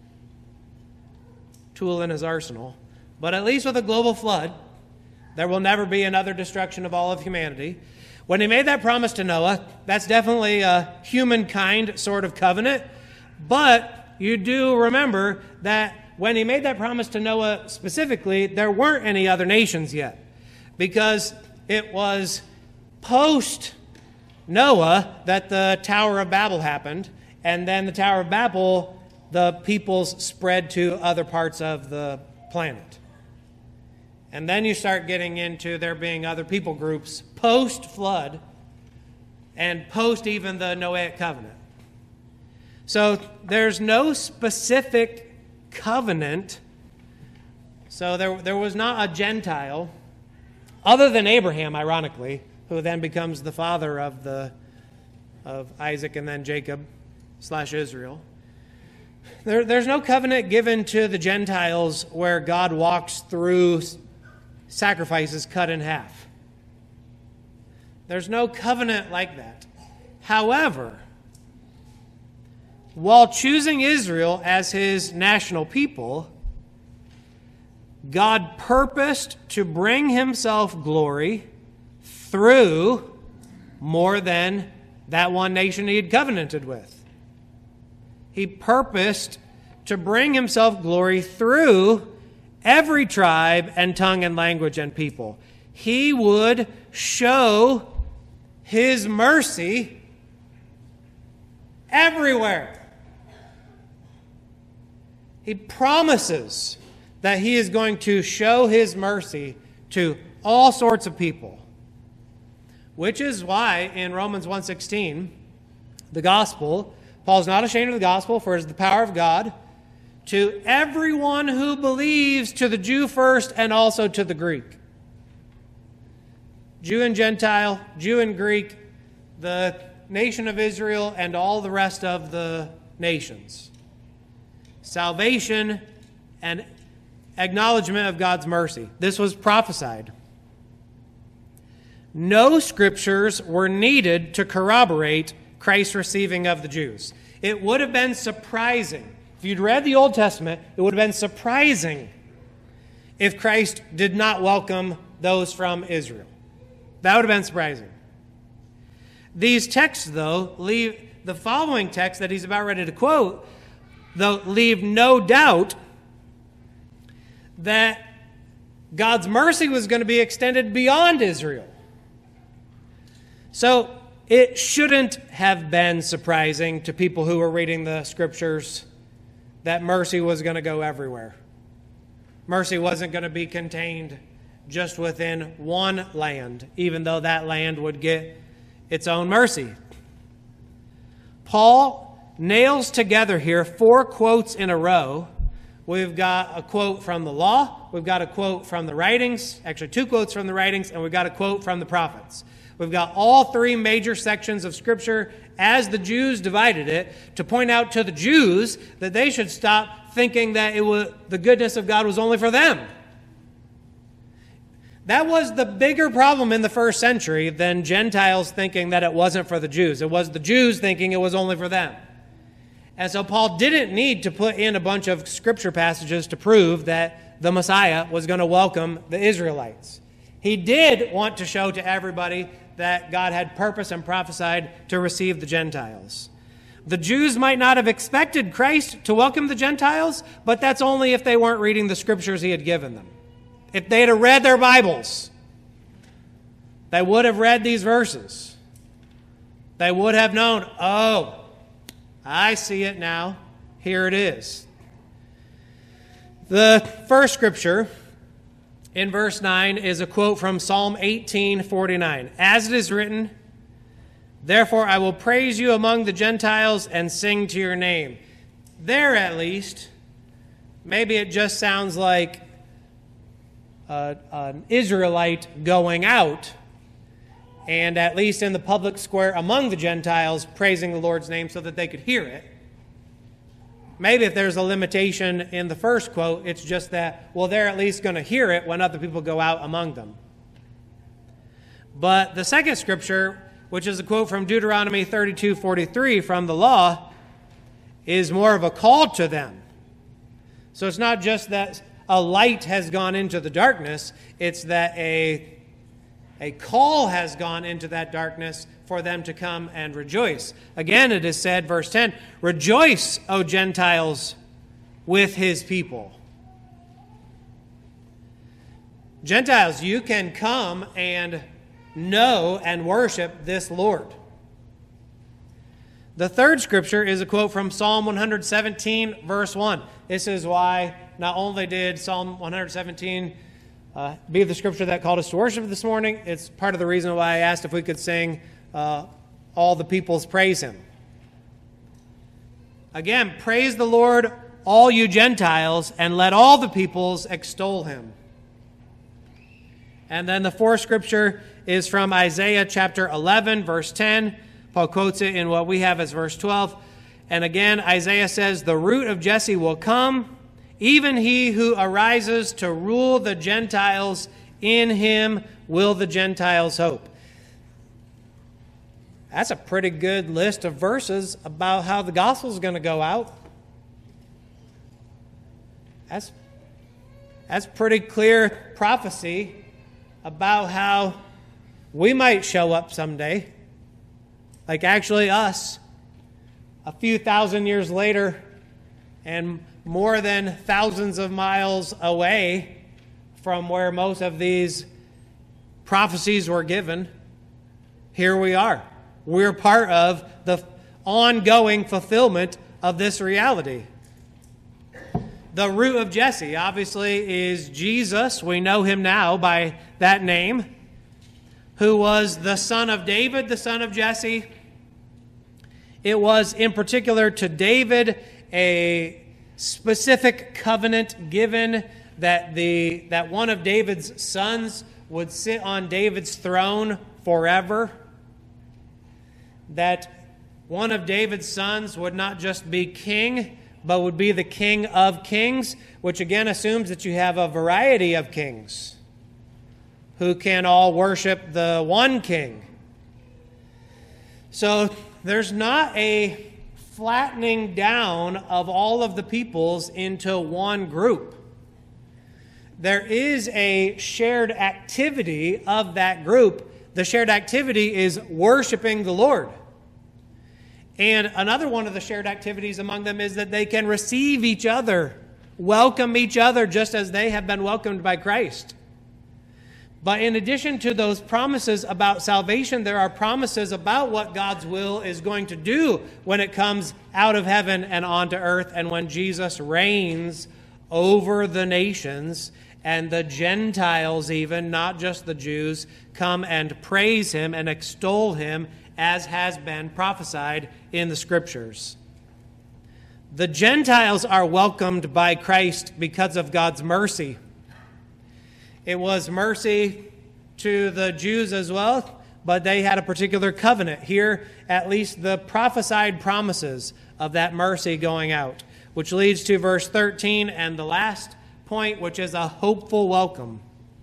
tool in his arsenal, but at least with a global flood, there will never be another destruction of all of humanity. When he made that promise to Noah, that's definitely a humankind sort of covenant, but you do remember that when he made that promise to Noah specifically, there weren't any other nations yet, because it was post-Noah that the Tower of Babel happened, and then the Tower of Babel, the peoples spread to other parts of the planet. And then you start getting into there being other people groups post-flood and post even the Noahic covenant. So there's no specific covenant. So there was not a Gentile, other than Abraham, ironically, who then becomes the father of Isaac and then Jacob / Israel. There's no covenant given to the Gentiles where God walks through sacrifices cut in half. There's no covenant like that. However, while choosing Israel as his national people, God purposed to bring himself glory through more than that one nation he had covenanted with. He purposed to bring himself glory through every tribe and tongue and language and people. He would show his mercy everywhere. He promises that he is going to show his mercy to all sorts of people. Which is why in Romans 1:16, the gospel, Paul's not ashamed of the gospel, for it is the power of God to everyone who believes, to the Jew first and also to the Greek. Jew and Gentile, Jew and Greek, the nation of Israel, and all the rest of the nations. Salvation and acknowledgement of God's mercy. This was prophesied. No scriptures were needed to corroborate Christ's receiving of the Jews. It would have been surprising. If you'd read the Old Testament, it would have been surprising if Christ did not welcome those from Israel. That would have been surprising. These texts, though, leave the following text that he's about ready to quote, though, leave no doubt that God's mercy was going to be extended beyond Israel. So it shouldn't have been surprising to people who were reading the scriptures that mercy was going to go everywhere. Mercy wasn't going to be contained just within one land, even though that land would get its own mercy. Paul nails together here 4 quotes in a row We've got a quote from the law, we've got a quote from the writings, actually two quotes from the writings, and we've got a quote from the prophets. We've got all three major sections of Scripture as the Jews divided it to point out to the Jews that they should stop thinking that the goodness of God was only for them. That was the bigger problem in the first century than Gentiles thinking that it wasn't for the Jews. It was the Jews thinking it was only for them. And so Paul didn't need to put in a bunch of scripture passages to prove that the Messiah was going to welcome the Israelites. He did want to show to everybody that God had purpose and prophesied to receive the Gentiles. The Jews might not have expected Christ to welcome the Gentiles, but that's only if they weren't reading the scriptures he had given them. If they'd have read their Bibles, they would have read these verses. They would have known, oh, I see it now. Here it is. The first scripture in verse 9 is a quote from Psalm 18:49. As it is written, therefore I will praise you among the Gentiles and sing to your name. There at least, maybe it just sounds like an Israelite going out and at least in the public square among the Gentiles, praising the Lord's name so that they could hear it. Maybe if there's a limitation in the first quote, it's just that, well, they're at least going to hear it when other people go out among them. But the second scripture, which is a quote from Deuteronomy 32:43 from the law, is more of a call to them. So it's not just that a light has gone into the darkness, it's that a call has gone into that darkness for them to come and rejoice. Again, it is said, verse 10, rejoice, O Gentiles, with his people. Gentiles, you can come and know and worship this Lord. The third scripture is a quote from Psalm 117, verse 1. This is why not only did Psalm 117 be the scripture that called us to worship this morning, it's part of the reason why I asked if we could sing All the Peoples Praise Him. Again, praise the Lord, all you Gentiles, and let all the peoples extol him. And then the fourth scripture is from Isaiah chapter 11, verse 10. Paul quotes it in what we have as verse 12. And again, Isaiah says, the root of Jesse will come, even he who arises to rule the Gentiles. In him will the Gentiles hope. That's a pretty good list of verses about how the gospel is going to go out. That's pretty clear prophecy about how we might show up someday. Like actually us, a few thousand years later, and more than thousands of miles away from where most of these prophecies were given, here we are. We're part of the ongoing fulfillment of this reality. The root of Jesse, obviously, is Jesus. We know him now by that name, who was the son of David, the son of Jesse. It was, in particular, to David, a specific covenant given that one of David's sons would sit on David's throne forever. That one of David's sons would not just be king, but would be the King of Kings, which again assumes that you have a variety of kings who can all worship the one king. So there's not a flattening down of all of the peoples into one group. There is a shared activity of that group. The shared activity is worshiping the Lord. And another one of the shared activities among them is that they can receive each other, welcome each other just as they have been welcomed by Christ. But in addition to those promises about salvation, there are promises about what God's will is going to do when it comes out of heaven and onto earth, and when Jesus reigns over the nations and the Gentiles even, not just the Jews, come and praise him and extol him as has been prophesied in the Scriptures. The Gentiles are welcomed by Christ because of God's mercy. It was mercy to the Jews as well, but they had a particular covenant. Here, at least the prophesied promises of that mercy going out, which leads to verse 13 and the last point, which is a hopeful welcome.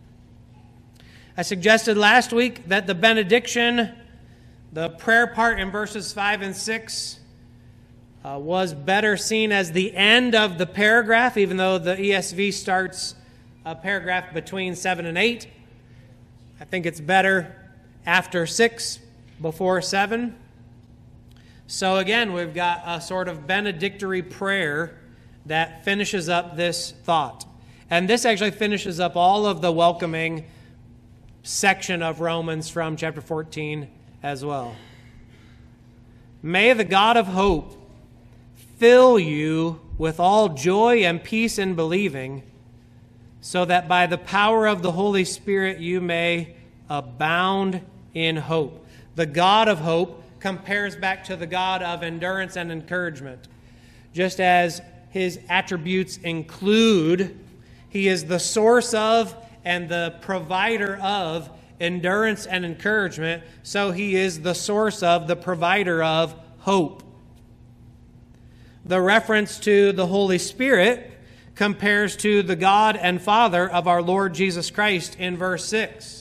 I suggested last week that the benediction, the prayer part in verses 5 and 6, was better seen as the end of the paragraph, even though the ESV starts a paragraph between 7 and 8. I think it's better after 6, before 7. So again, we've got a sort of benedictory prayer that finishes up this thought. And this actually finishes up all of the welcoming section of Romans from chapter 14 as well. May the God of hope fill you with all joy and peace in believing, so that by the power of the Holy Spirit you may abound in hope. The God of hope compares back to the God of endurance and encouragement. Just as his attributes include, he is the source of and the provider of endurance and encouragement, so he is the source of, the provider of hope. The reference to the Holy Spirit compares to the God and Father of our Lord Jesus Christ in verse 6.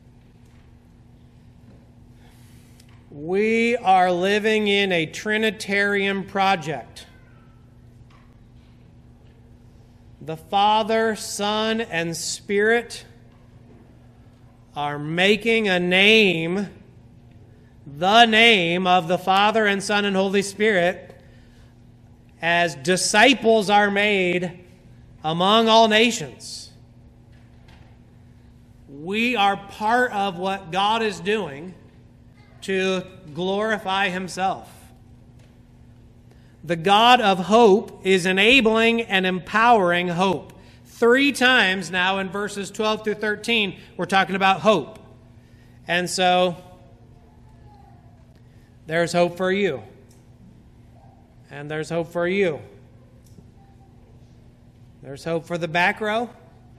We are living in a Trinitarian project. The Father, Son, and Spirit are making a name, the name of the Father and Son and Holy Spirit, as disciples are made among all nations. We are part of what God is doing to glorify himself. The God of hope is enabling and empowering hope. 3 times now in verses 12 through 13, we're talking about hope. And so, there's hope for you. And there's hope for you. There's hope for the back row.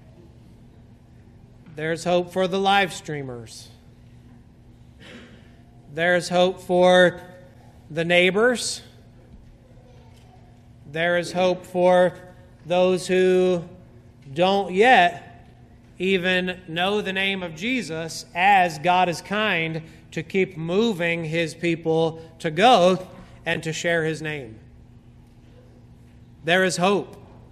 There's hope for the live streamers. There's hope for the neighbors. There is hope for those who don't yet even know the name of Jesus, as God is kind to keep moving his people to go and to share his name. There is hope.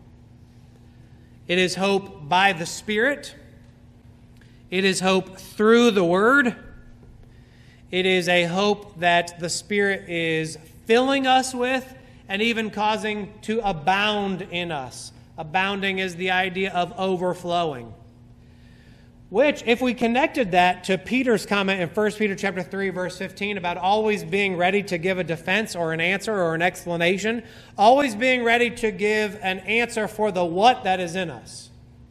It is hope by the Spirit. It is hope through the Word. It is a hope that the Spirit is filling us with and even causing to abound in us. Abounding is the idea of overflowing. Which, if we connected that to Peter's comment in 1 Peter chapter 3, verse 15, about always being ready to give a defense or an answer or an explanation, always being ready to give an answer for the what that is in us.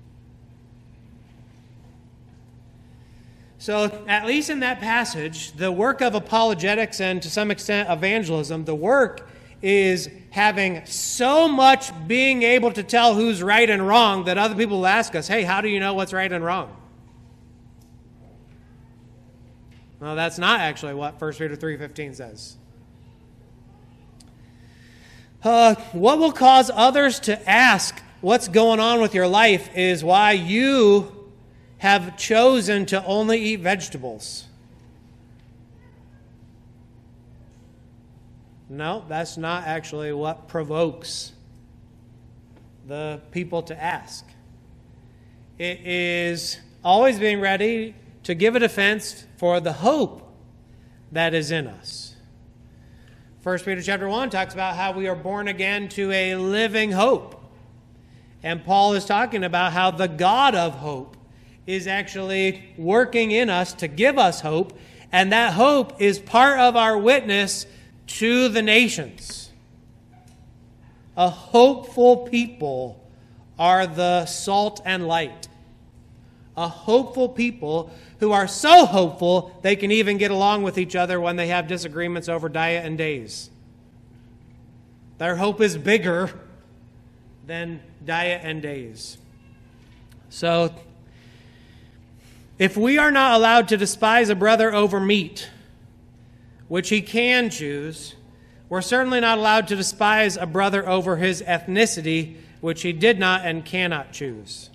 So, at least in that passage, the work of apologetics and to some extent evangelism, the work is having so much being able to tell who's right and wrong that other people will ask us, hey, how do you know what's right and wrong? Well, that's not actually what 1 Peter 3:15 says. What will cause others to ask what's going on with your life is why you have chosen to only eat vegetables. No, that's not actually what provokes the people to ask. It is always being ready to give a defense for the hope that is in us. 1 Peter chapter 1 talks about how we are born again to a living hope. And Paul is talking about how the God of hope is actually working in us to give us hope, and that hope is part of our witness to the nations. A hopeful people are the salt and light. A hopeful people who are so hopeful they can even get along with each other when they have disagreements over diet and days. Their hope is bigger than diet and days. So, if we are not allowed to despise a brother over meat, which he can choose, we're certainly not allowed to despise a brother over his ethnicity, which he did not and cannot choose.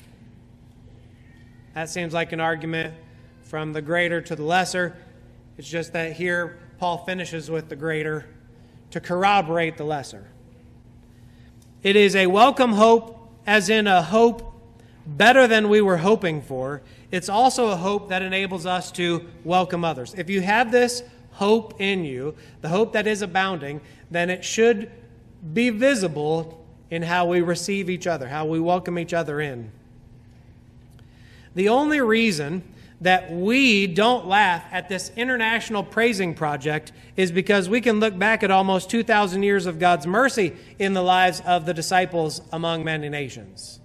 That seems like an argument from the greater to the lesser. It's just that here Paul finishes with the greater to corroborate the lesser. It is a welcome hope, as in a hope better than we were hoping for. It's also a hope that enables us to welcome others. If you have this hope in you, the hope that is abounding, then it should be visible in how we receive each other, how we welcome each other in. The only reason that we don't laugh at this international praising project is because we can look back at almost 2,000 years of God's mercy in the lives of the disciples among many nations.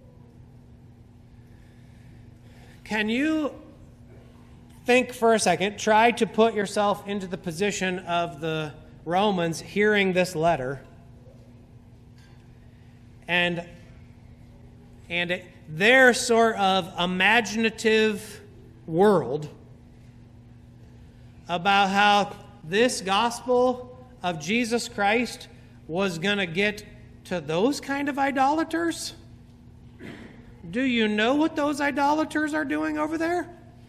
Can you think for a second, try to put yourself into the position of the Romans hearing this letter and their sort of imaginative world about how this gospel of Jesus Christ was going to get to those kind of idolaters? Do you know what those idolaters are doing over there?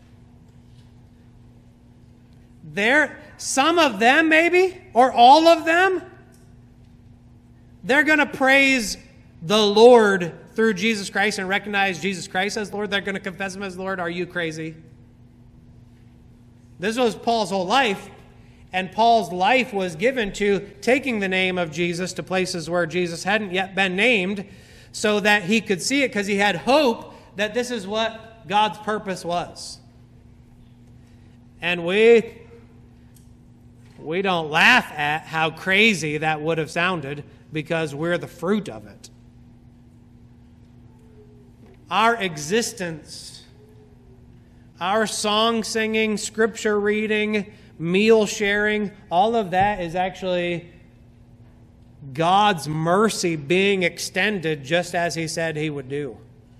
Some of them maybe, or all of them, they're going to praise the Lord through Jesus Christ and recognize Jesus Christ as Lord. They're going to confess Him as Lord. Are you crazy? This was Paul's whole life, and Paul's life was given to taking the name of Jesus to places where Jesus hadn't yet been named so that he could see it, because he had hope that this is what God's purpose was. And we don't laugh at how crazy that would have sounded because we're the fruit of it. Our existence, our song singing, scripture reading, meal sharing, all of that is actually God's mercy being extended just as He said He would do.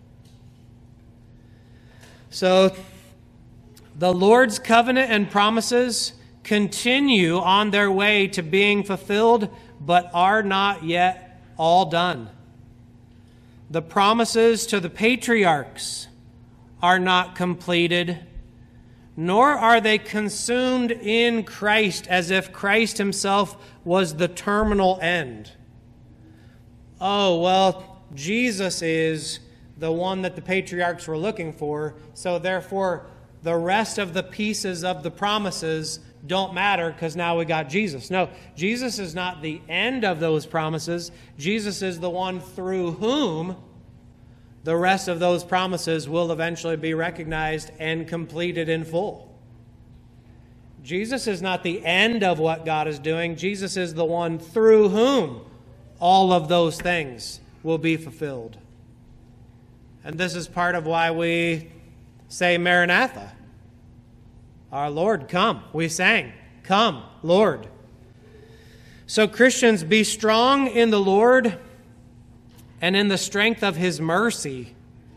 So, the Lord's covenant and promises continue on their way to being fulfilled, but are not yet all done. The promises to the patriarchs are not completed, nor are they consumed in Christ as if Christ Himself was the terminal end. Oh, well, Jesus is the one that the patriarchs were looking for, so therefore the rest of the pieces of the promises don't matter because now we got Jesus. No, Jesus is not the end of those promises. Jesus is the one through whom the rest of those promises will eventually be recognized and completed in full. Jesus is not the end of what God is doing. Jesus is the one through whom all of those things will be fulfilled. And this is part of why we say Maranatha. Our Lord, come. We sang, come, Lord. So Christians, be strong in the Lord and in the strength of His mercy,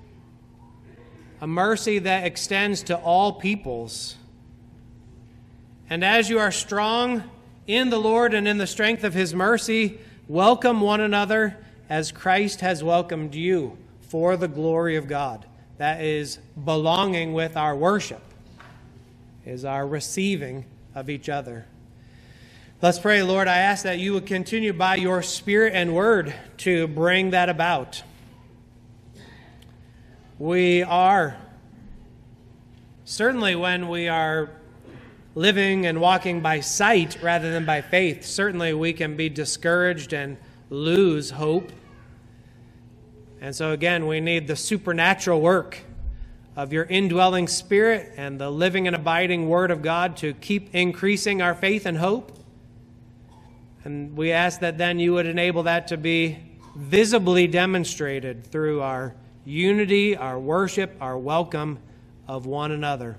a mercy that extends to all peoples. And as you are strong in the Lord and in the strength of His mercy, welcome one another as Christ has welcomed you for the glory of God. That is belonging with our worship, is our receiving of each other. Let's pray. Lord, I ask that you would continue by your Spirit and word to bring that about. We are, certainly when we are living and walking by sight rather than by faith, certainly we can be discouraged and lose hope. And so again, we need the supernatural work of your indwelling Spirit and the living and abiding Word of God to keep increasing our faith and hope. And we ask that then you would enable that to be visibly demonstrated through our unity, our worship, our welcome of one another.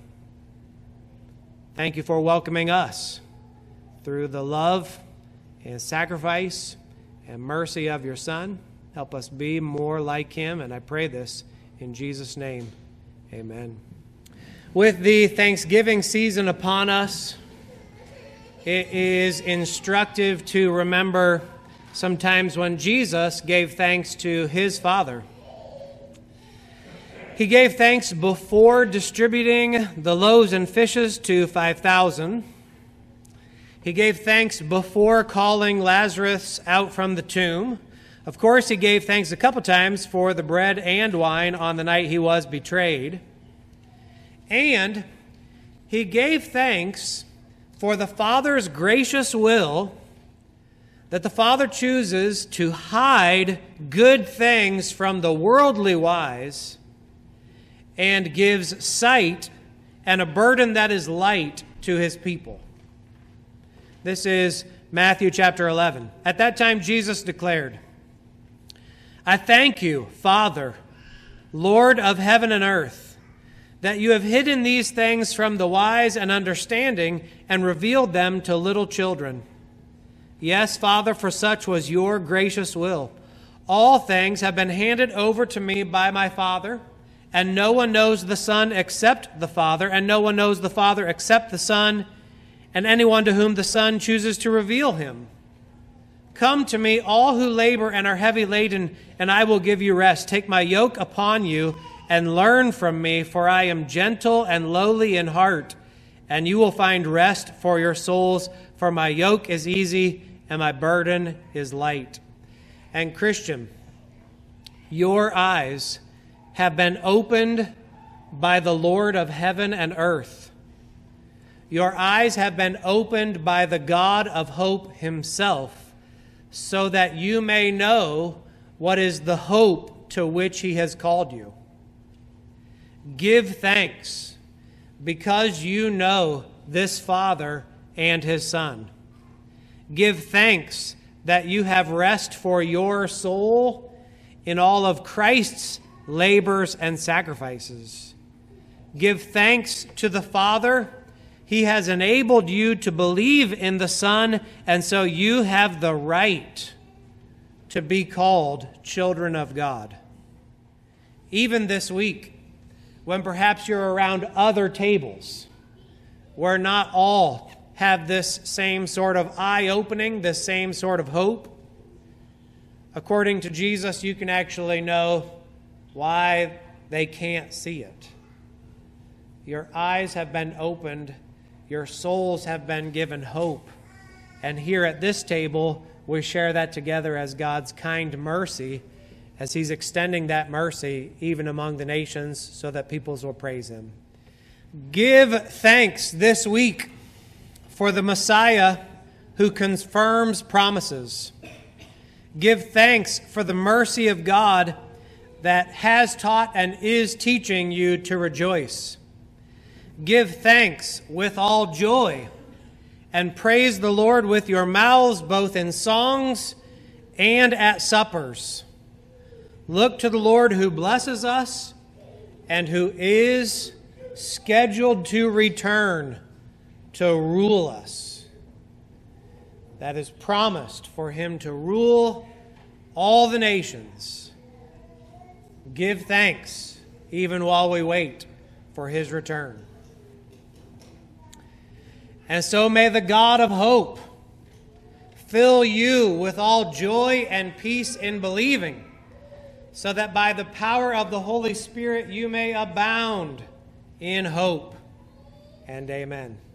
Thank you for welcoming us through the love and sacrifice and mercy of your Son. Help us be more like him, and I pray this in Jesus' name. Amen. With the Thanksgiving season upon us, it is instructive to remember sometimes when Jesus gave thanks to his Father. He gave thanks before distributing the loaves and fishes to 5,000. He gave thanks before calling Lazarus out from the tomb. Of course, he gave thanks a couple times for the bread and wine on the night he was betrayed. And he gave thanks for the Father's gracious will that the Father chooses to hide good things from the worldly wise and gives sight and a burden that is light to his people. This is Matthew chapter 11. At that time, Jesus declared, I thank you, Father, Lord of heaven and earth, that you have hidden these things from the wise and understanding and revealed them to little children. Yes, Father, for such was your gracious will. All things have been handed over to me by my Father, and no one knows the Son except the Father, and no one knows the Father except the Son, and anyone to whom the Son chooses to reveal him. Come to me, all who labor and are heavy laden, and I will give you rest. Take my yoke upon you and learn from me, for I am gentle and lowly in heart, and you will find rest for your souls, for my yoke is easy and my burden is light. And Christian, your eyes have been opened by the Lord of heaven and earth. Your eyes have been opened by the God of hope himself, so that you may know what is the hope to which he has called you. Give thanks, because you know this Father and his Son. Give thanks that you have rest for your soul in all of Christ's labors and sacrifices. Give thanks to the Father. He has enabled you to believe in the Son, and so you have the right to be called children of God. Even this week, when perhaps you're around other tables, where not all have this same sort of eye-opening, this same sort of hope, according to Jesus, you can actually know why they can't see it. Your eyes have been opened. Your souls have been given hope. And here at this table, we share that together as God's kind mercy, as he's extending that mercy even among the nations so that peoples will praise him. Give thanks this week for the Messiah who confirms promises. Give thanks for the mercy of God that has taught and is teaching you to rejoice. Give thanks with all joy and praise the Lord with your mouths, both in songs and at suppers. Look to the Lord who blesses us and who is scheduled to return to rule us. That is promised for him to rule all the nations. Give thanks even while we wait for his return. And so may the God of hope fill you with all joy and peace in believing, so that by the power of the Holy Spirit you may abound in hope. And amen.